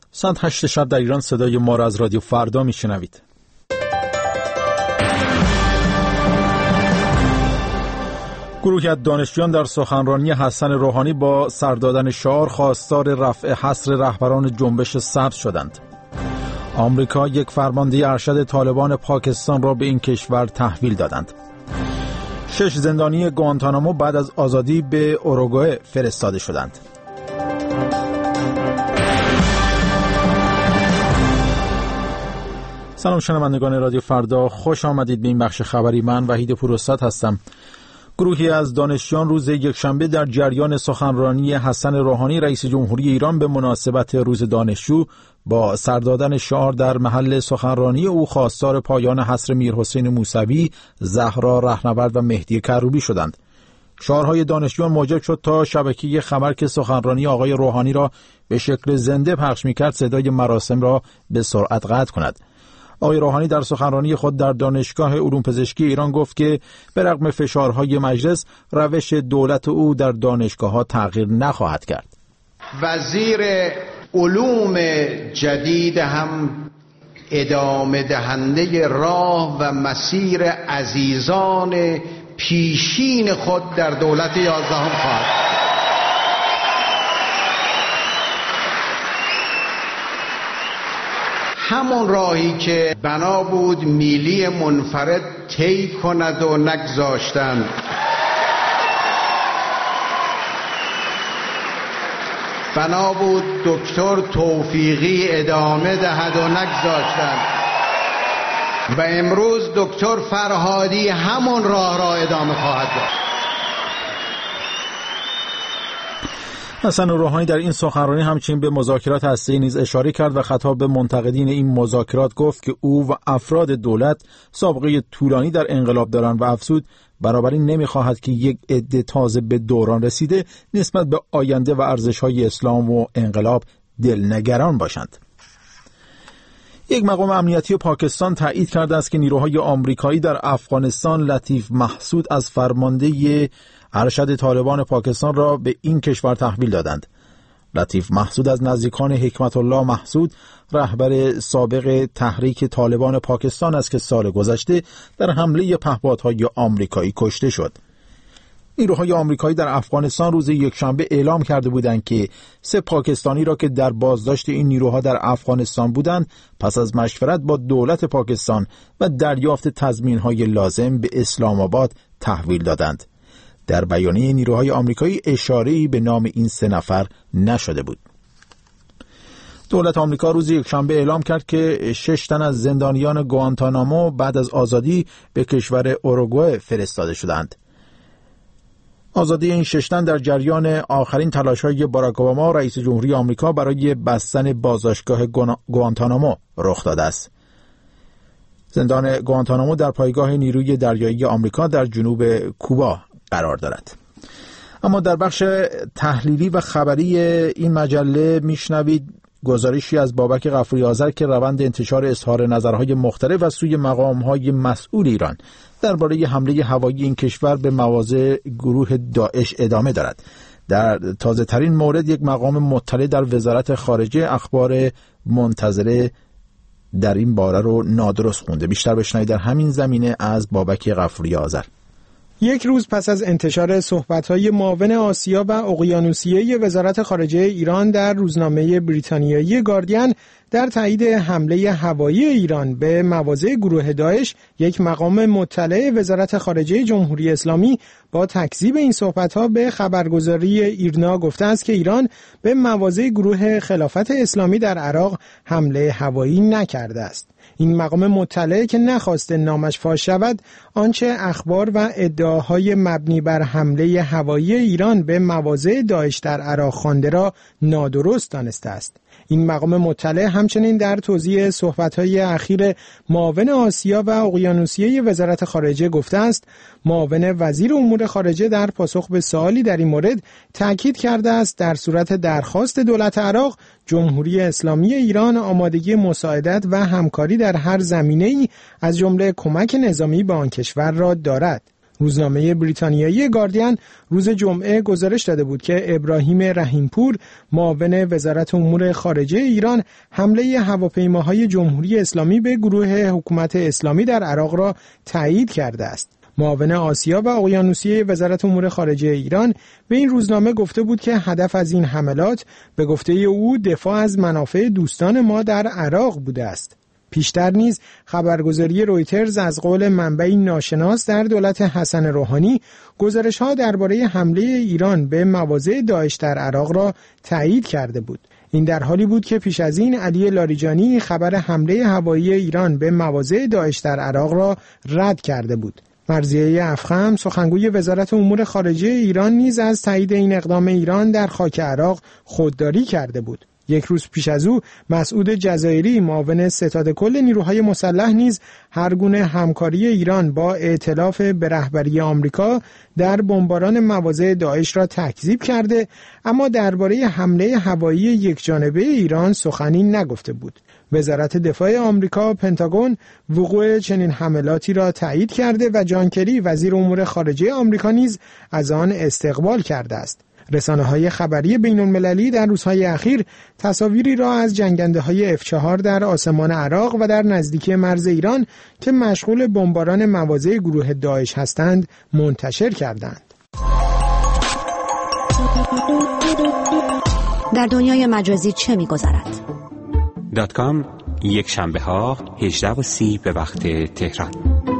ساعت 8 شب در ایران صدای ما را از رادیو فردا میشنوید. گروهی از دانشجویان در سخنرانی حسن روحانی با سر دادن شعار خواستار رفع حصر رهبران جنبش سبز شدند. آمریکا یک فرمانده ارشد طالبان پاکستان را به این کشور تحویل دادند. 6 زندانی گوانتانامو بعد از آزادی به اوروگوئه فرستاده شدند. سلام شنوندگان رادیو فردا، خوش آمدید به این بخش خبری. من وحید پوراستاد هستم. گروهی از دانشجویان روز یکشنبه در جریان سخنرانی حسن روحانی رئیس جمهوری ایران به مناسبت روز دانشجو با سر دادن شعار در محل سخنرانی او خواستار پایان حصر میرحسین موسوی، زهرا رهنورد و مهدی کروبی شدند. شعارهای دانشجویان موجب شد تا شبکه خبر که سخنرانی آقای روحانی را به شکل زنده پخش می‌کرد صدای مراسم را به سرعت قطع کند. آقای روحانی در سخنرانی خود در دانشگاه علوم پزشکی ایران گفت که به رغم فشارهای مجلس روش دولت او در دانشگاه‌ها تغییر نخواهد کرد. وزیر علوم جدید هم ادامه دهنده راه و مسیر عزیزان پیشین خود در دولت 11 خواهد. همون راهی که بنا بود میلی منفرد طی کند و نگذاشتند، بنا بود دکتر توفیقی ادامه دهد و نگذاشتند و امروز دکتر فرهادی همون راه را ادامه خواهد داد. حسن روحانی در این سخنرانی همچنین به مذاکرات هسته‌ای نیز اشاره کرد و خطاب به منتقدین این مذاکرات گفت که او و افراد دولت سابقه طولانی در انقلاب دارند و افزود بنابراین نمی‌خواهد که یک عده تازه به دوران رسیده نسبت به آینده و ارزش‌های اسلام و انقلاب دلنگران باشند. یک مقام امنیتی پاکستان تایید کرده است که نیروهای آمریکایی در افغانستان لطیف محسود از فرمانده ارشد طالبان پاکستان را به این کشور تحویل دادند. لطیف محسود از نزدیکان حکمت الله محسود، رهبر سابق تحریک طالبان پاکستان است که سال گذشته در حمله پهپادهای آمریکایی کشته شد. نیروهای آمریکایی در افغانستان روز یکشنبه اعلام کرده بودند که 3 پاکستانی را که در بازداشت این نیروها در افغانستان بودند پس از مشورت با دولت پاکستان و دریافت تضمین‌های لازم به اسلام آباد تحویل دادند. در بیانیه نیروهای آمریکایی اشاره‌ای به نام این 3 نفر نشده بود. دولت آمریکا روز یکشنبه اعلام کرد که 6 تن از زندانیان گوانتانامو بعد از آزادی به کشور اوروگوئه فرستاده شدند. آزادی این 6 تن در جریان آخرین تلاش‌های باراک اوباما رئیس جمهوری آمریکا برای بستن بازداشتگاه گوانتانامو رخ داده است. زندان گوانتانامو در پایگاه نیروی دریایی آمریکا در جنوب کوبا قرار دارد. اما در بخش تحلیلی و خبری این مجله میشنوید گزارشی از بابک غفوری آذر که روند انتشار اظهار نظرهای مختلف از سوی مقام‌های مسئول ایران درباره حمله هوایی این کشور به مواضع گروه داعش ادامه دارد. در تازه ترین مورد یک مقام مطلع در وزارت خارجه اخبار منتظره در این باره رو نادرست خونده. بیشتر بشنوید در همین زمینه از بابک غفوری آذر. یک روز پس از انتشار صحبت‌های معاون آسیا و اقیانوسیه وزارت خارجه ایران در روزنامه بریتانیایی گاردین در تایید حمله هوایی ایران به مواضع گروه داعش، یک مقام مطلع وزارت خارجه جمهوری اسلامی با تکذیب این صحبت‌ها به خبرگزاری ایرنا گفته است که ایران به مواضع گروه خلافت اسلامی در عراق حمله هوایی نکرده است. این مقام مطلع که نخواست نامش فاش شود، آنچه اخبار و ادعاهای مبنی بر حمله هوایی ایران به مواضع داعش در عراق خوانده را نادرست دانسته است. این مقام مطلع همچنین در توضیح صحبت‌های اخیر معاون آسیا و اقیانوسیه وزارت خارجه گفته است معاون وزیر امور خارجه در پاسخ به سوالی در این مورد تاکید کرده است در صورت درخواست دولت عراق، جمهوری اسلامی ایران آمادگی مساعدت و همکاری در هر زمینه‌ای از جمله کمک نظامی به آن کشور را دارد. روزنامه بریتانیایی گاردین روز جمعه گزارش داده بود که ابراهیم رحیمپور معاون وزارت امور خارجه ایران حمله هواپیماهای جمهوری اسلامی به گروه حکومت اسلامی در عراق را تایید کرده است. معاون آسیا و اقیانوسیه وزارت امور خارجه ایران به این روزنامه گفته بود که هدف از این حملات به گفته او دفاع از منافع دوستان ما در عراق بوده است. پیشتر نیز خبرگزاری رویترز از قول منبعی ناشناس در دولت حسن روحانی گزارش‌ها درباره حمله ایران به مواضع داعش در عراق را تایید کرده بود. این در حالی بود که پیش از این علی لاریجانی خبر حمله هوایی ایران به مواضع داعش در عراق را رد کرده بود. مرضیه افخم سخنگوی وزارت امور خارجه ایران نیز از تایید این اقدام ایران در خاک عراق خودداری کرده بود. یک روز پیش از او مسعود جزایری معاون ستاد کل نیروهای مسلح نیز هر گونه همکاری ایران با ائتلاف به رهبری آمریکا در بمباران مواضع داعش را تکذیب کرده، اما درباره حمله هوایی یکجانبه ایران سخنی نگفته بود. وزارت دفاع آمریکا پنتاگون وقوع چنین حملاتی را تایید کرده و جان کری وزیر امور خارجه آمریکا نیز از آن استقبال کرده است. رسانه‌های خبری بین‌المللی در روزهای اخیر تصاویری را از جنگنده‌های F4 در آسمان عراق و در نزدیکی مرز ایران که مشغول بمباران مواضع گروه داعش هستند منتشر کردند. در دنیای مجازی چه می‌گذرد؟ .com یک شنبه‌ها 18:30 به وقت تهران.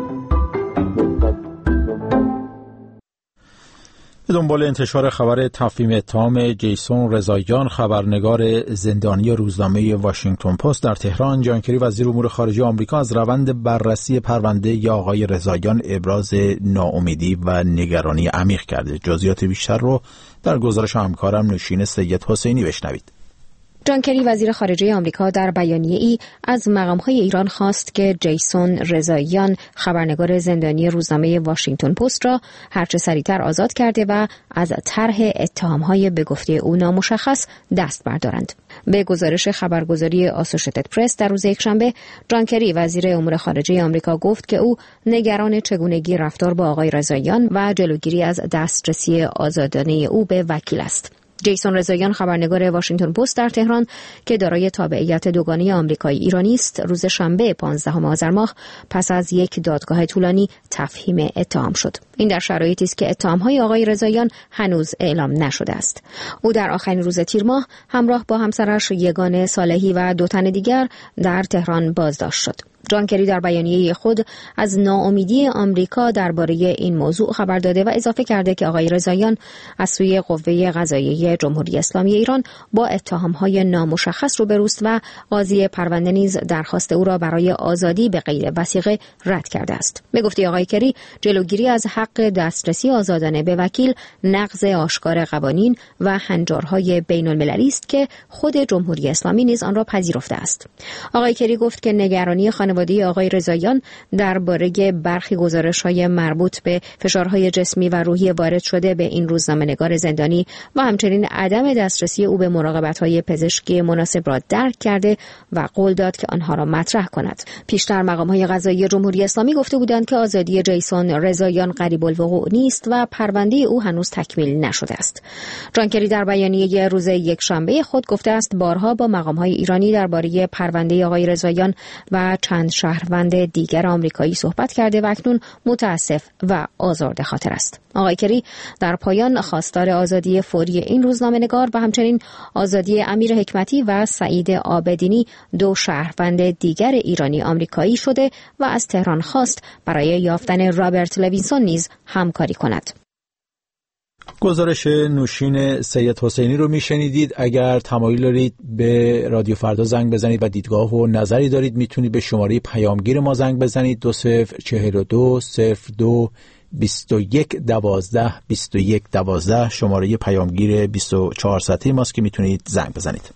به دنبال انتشار خبر تفهیم اتهام جیسون رضاییان خبرنگار زندانی روزنامه واشنگتن پست در تهران، جان کری وزیر امور خارجه آمریکا از روند بررسی پرونده آقای رضاییان ابراز ناامیدی و نگرانی عمیق کرده. جزئیات بیشتر رو در گزارش همکارم نوشین سید حسینی بشنوید. جان کری وزیر خارجه آمریکا در بیانیه‌ای از مقام‌های ایران خواست که جیسون رضاییان خبرنگار زندانی روزنامه واشنگتن پست را هرچه سریعتر آزاد کرده و از طرح اتهام‌های به گفته او نامشخص دست بردارند. به گزارش خبرگزاری آسوشیتد پرس در روز یکشنبه، جان کری وزیر امور خارجه آمریکا گفت که او نگران چگونگی رفتار با آقای رضاییان و جلوگیری از دسترسی آزادانه او به وکیل است. جیسون رضاییان خبرنگار واشنگتن پست در تهران که دارای تابعیت دوگانه آمریکایی ایرانی است، روز شنبه 15 آذر ماه پس از یک دادگاه طولانی تفهیم اتهام شد. این در شرایطی است که اتهام‌های آقای رضاییان هنوز اعلام نشده است. او در آخرین روز تیر ماه همراه با همسرش یگانه صالحی و 2 تن دیگر در تهران بازداشت شد. جان کری در بیانیه خود از ناامیدی آمریکا درباره این موضوع خبر داده و اضافه کرده که آقای رضاییان از سوی قوه قضاییه جمهوری اسلامی ایران با اتهام‌های نامشخص روبروست و قاضی پرونده نیز درخواست او را برای آزادی به غیر وثیقه رد کرده است. به گفته آقای کری، جلوگیری از حق دسترسی آزادانه به وکیل نقض آشکار قوانین و هنجارهای بین‌المللی است که خود جمهوری اسلامی نیز آن را پذیرفته است. آقای کری گفت که نگرانی خانواده آقای رضاییان درباره برخی گزارش‌های مربوط به فشارهای جسمی و روحی وارد شده به این روزنامه‌نگار زندانی و همچنین عدم دسترسی او به مراقبت‌های پزشکی مناسب را درک کرده و قول داد که آنها را مطرح کند. پیشتر مقام‌های قضایی جمهوری اسلامی گفته بودند که آزادی جیسون رضاییان قریب الوقوع نیست و پرونده او هنوز تکمیل نشده است. جان کری در بیانیه روز یکشنبه خود گفته است بارها با مقام‌های ایرانی درباره پرونده آقای رضاییان و چند شهروند دیگر آمریکایی صحبت کرده و اکنون متاسف و آزرده خاطر است. آقای کری در پایان خواستار آزادی فوری این روزنامه‌نگار و همچنین آزادی امیر حکمتی و سعید عابدینی 2 شهروند دیگر ایرانی آمریکایی شده و از تهران خواست برای یافتن رابرت لوینسون نیز همکاری کند. گزارش نوشین سید حسینی رو میشنیدید. اگر تمایل دارید به رادیو فردا زنگ بزنید و دیدگاه و نظری دارید میتونید به شماره پیامگیر ما زنگ بزنید 2042 02 21 12 21 12 شماره پیامگیر 24 ساعته ماست که میتونید زنگ بزنید.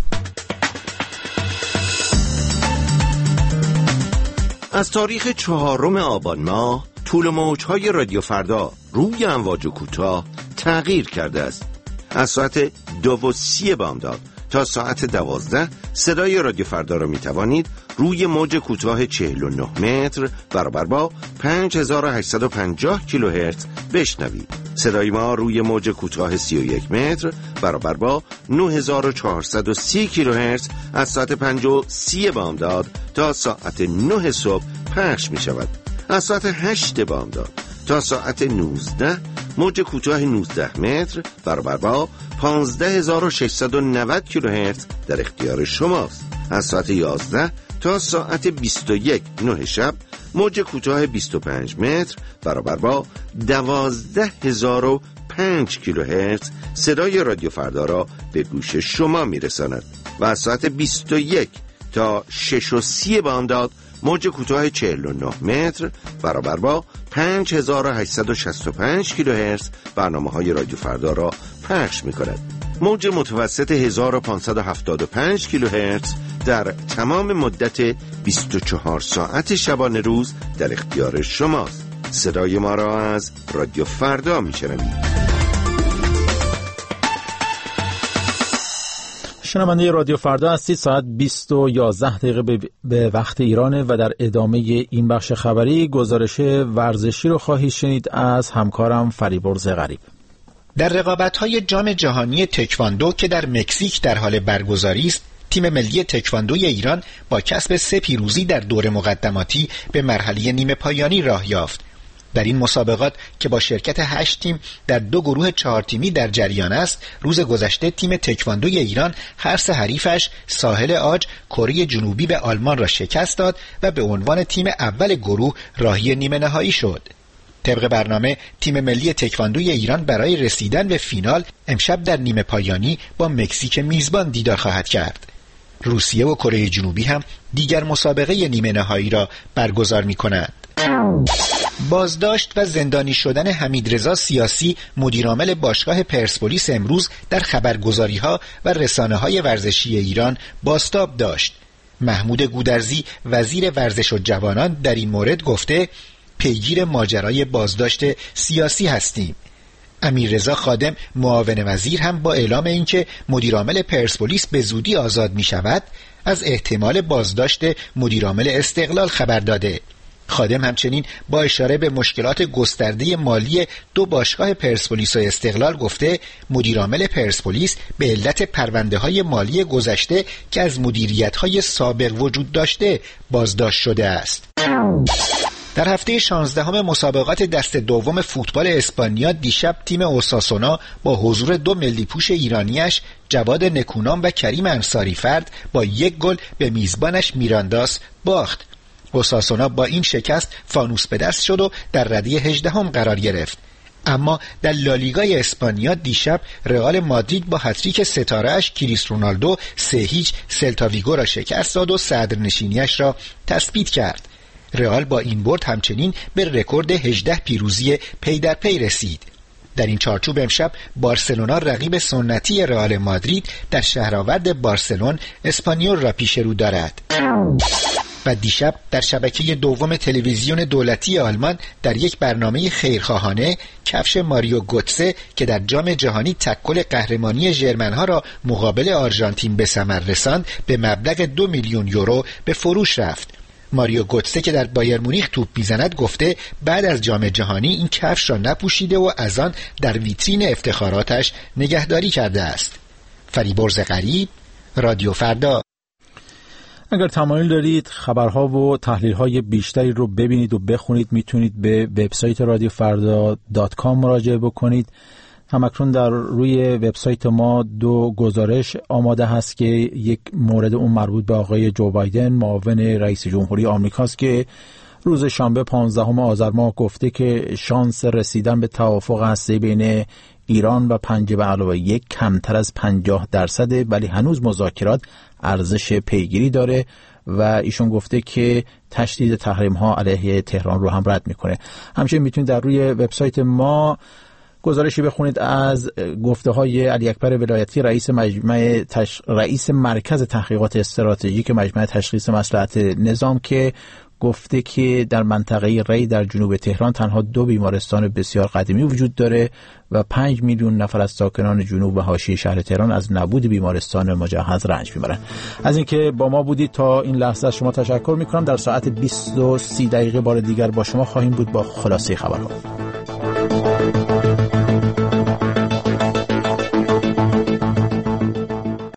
از تاریخ 4 آبان ماه طول موج‌های رادیو فردا روی امواج کوتاه تغییر کرده است. از ساعت 2:30 بامداد تا ساعت 12 صدای رادیو فردا را می توانید روی موج کوتاه 49 متر برابر با 5850 کیلوهرتز بشنوید. صدای ما روی موج کوتاه 31 متر برابر با 9430 کیلوهرتز از ساعت 5:30 بامداد تا ساعت 9 صبح پخش می شود. از ساعت 8 بامداد تا ساعت 19 موج کوتاه 19 متر برابر با 15690 کیلوهرتز در اختیار شماست. از ساعت 11 تا ساعت 21:09 شب موج کوتاه 25 متر برابر با 12005 کیلوهرتز صدای رادیو فردا را به گوش شما میرساند و از ساعت 21 تا 6:30 بامداد موج کوتاه 49 متر برابر با 5865 کیلوهرتز برنامه‌های رادیو فردا را پخش می‌کند. موج متوسط 1575 کیلوهرتز در تمام مدت 24 ساعت شبانه روز در اختیار شماست. صدای ما را از رادیو فردا می‌شنوید. شنونده رادیو فردا هستید. ساعت 20:11 به وقت ایرانه و در ادامه این بخش خبری گزارش ورزشی رو خواهید شنید از همکارم فریبرز غریب. در رقابت‌های جام جهانی تکواندو که در مکزیک در حال برگزاری است، تیم ملی تکواندوی ایران با کسب 3 پیروزی در دور مقدماتی به مرحله نیمه پایانی راه یافت. در این مسابقات که با شرکت 8 تیم در 2 گروه 4 تیمی در جریان است، روز گذشته تیم تکواندوی ایران هر 3 حریفش ساحل عاج کره جنوبی به آلمان را شکست داد و به عنوان تیم اول گروه راهی نیمه نهایی شد. طبق برنامه تیم ملی تکواندوی ایران برای رسیدن به فینال امشب در نیمه پایانی با مکزیک میزبان دیدار خواهد کرد. روسیه و کره جنوبی هم دیگر مسابقه نیمه نهایی را برگزار می‌کنند. بازداشت و زندانی شدن حمیدرضا سیاسی مدیرعامل باشگاه پرسپولیس امروز در خبرگزاری‌ها و رسانه‌های ورزشی ایران بازتاب داشت. محمود گودرزی وزیر ورزش و جوانان در این مورد گفته پیگیر ماجرای بازداشت سیاسی هستیم. امیررضا خادم معاون وزیر هم با اعلام اینکه مدیرعامل پرسپولیس به زودی آزاد می شود از احتمال بازداشت مدیرعامل استقلال خبر داده. خادم همچنین با اشاره به مشکلات گسترده مالی 2 باشگاه پرسپولیس و استقلال گفته مدیرعامل پرسپولیس به علت پرونده‌های مالی گذشته که از مدیریت‌های سابق وجود داشته بازداشت شده است. در هفته 16 مسابقات دست دوم فوتبال اسپانیا دیشب تیم اوساسونا با حضور 2 ملی پوش ایرانیش جواد نکونام و کریم انصاری فرد با 1 گل به میزبانش میرانداس باخت. اوساسونا با این شکست فانوس به دست شد و در رده 18 قرار گرفت. اما در لالیگای اسپانیا دیشب رئال مادرید با هتریک ستاره‌اش کریس رونالدو 3-0 سلتا ویگو را شکست داد و صدرنشینیش را تثبیت کرد. رئال با این برد همچنین به رکورد 18 پیروزی پی در پی رسید. در این چارچوب امشب بارسلونا رقیب سنتی رئال مادرید در شهرآورد بارسلون اسپانیول را پیش رو دارد. و دیشب در شبکه دوم تلویزیون دولتی آلمان در یک برنامه خیرخواهانه کفش ماریو گوتسه که در جام جهانی تکل قهرمانی ژرمن‌ها را مقابل آرژانتین به ثمر رساند به مبلغ 2 میلیون یورو به فروش رفت. ماریو گوتسه که در بایر مونیخ توپ میزند گفته بعد از جام جهانی این کفش را نپوشیده و از آن در ویترین افتخاراتش نگهداری کرده است. فریبرز غریب، رادیو فردا. اگر تمایل دارید خبرها و تحلیل‌های بیشتری رو ببینید و بخونید میتونید به وبسایت radiofarda.com مراجعه بکنید. همکنون در روی وبسایت ما 2 گزارش آماده هست که یک مورد اون مربوط به آقای جو بایدن معاون رئیس جمهوری آمریکاست که روز شنبه 15 آذر ماه گفته که شانس رسیدن به توافق هسته‌ای بین ایران و 5+1 کمتر از 50%، ولی هنوز مذاکرات ارزش پیگیری داره و ایشون گفته که تشدید تحریم‌ها علیه تهران رو هم رد میکنه. همچنین میتونید در روی وبسایت ما گزارشی بخونید از گفته‌های علی اکبر ولایتی رئیس مرکز تحقیقات استراتژیک مجمع تشخیص مصلحت نظام که گفته که در منطقه ری در جنوب تهران تنها 2 بیمارستان بسیار قدیمی وجود داره و 5 میلیون نفر از ساکنان جنوب و حاشیه شهر تهران از نبود بیمارستان مجهز رنج میبرن. از اینکه با ما بودید تا این لحظه از شما تشکر میکنم. در ساعت 20:30 بار دیگر با شما خواهیم بود با خلاصه خبرها.